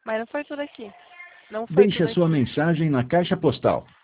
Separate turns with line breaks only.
Mas não foi tudo aqui. Não foi
Deixe a
tudo
sua
aqui.
mensagem na caixa postal